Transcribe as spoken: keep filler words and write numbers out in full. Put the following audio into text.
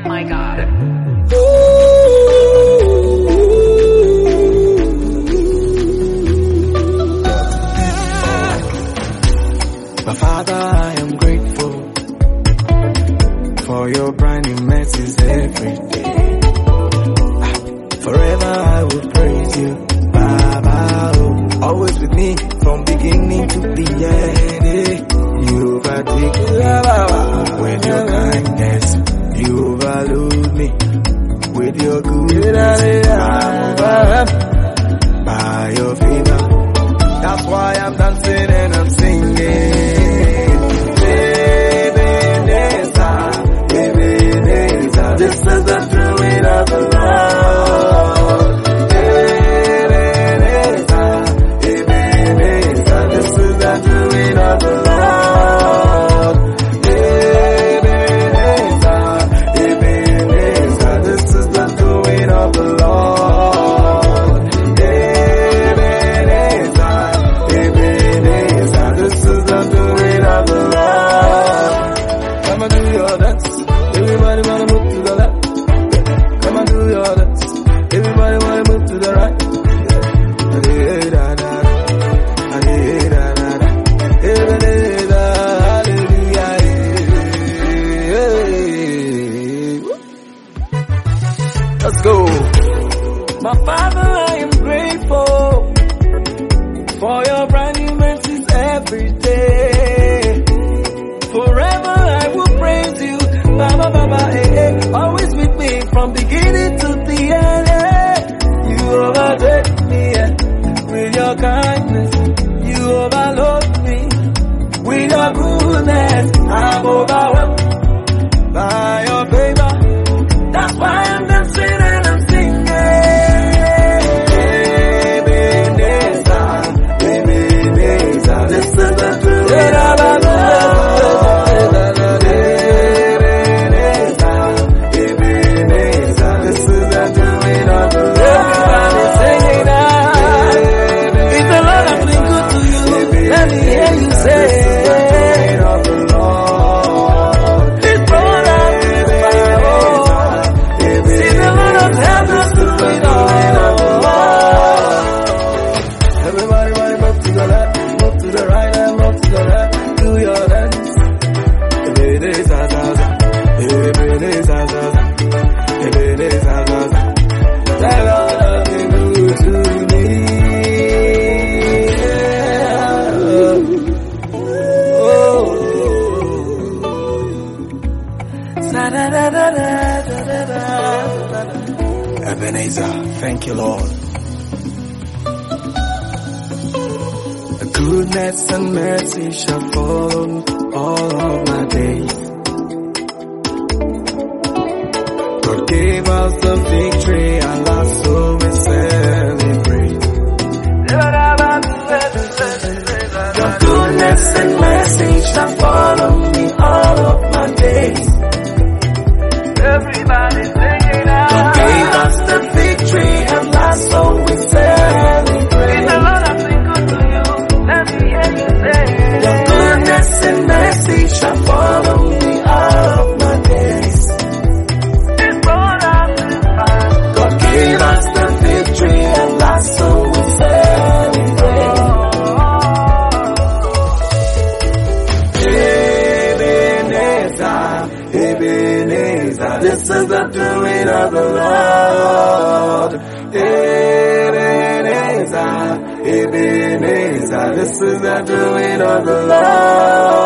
my God. My Father, I am grateful for your brand new mercies every day. Forever I will praise you, Baba. Oh, always with me from beginning to the end. Eh. You overtake me with your kindness. You overload me with your goodness. I'm overwhelmed by your favor. That's why I'm dancing and I'm singing. Ebenezer, Ebenezer, this is the doing of the Lord. Ebenezer, Ebenezer, this is the doing of the Lord. Ebenezer, Ebenezer, this is the doing of the Lord. Ebenezer, Ebenezer, this is the doing of the Lord. Come and do your dance. Everybody wanna move to the left. Come and do your dance. Everybody wanna move to the right. Let's go. My Father, I am grateful for your brand new mercies every day. Forever I will praise you, Baba, Baba, eh, eh. Always with me from beginning to the end. Eh. You overtake me eh, with your kindness. You overload me with your goodness. I'm overwhelmed by your favor. That's why I'm dancing and I'm singing. Ebenezer, Ebenezer, this is the truth. Ebenezer, thank you, Lord. Goodness and mercy shall follow all of my days. God gave us the victory, and our soul we celebrate. Your goodness and mercy shall follow me all of my days. Everybody sing it out. God gave us the victory, and our soul we celebrate. It's a lot of things good to you. Let me hear you say it. Your goodness and mercy shall follow me all of my days. It's brought us this far. God gave us the victory, and our soul we celebrate. Ebenezer, Ebenezer, this is the doing of the Lord. Ebenezer, Ebenezer, this is the doing of the Lord.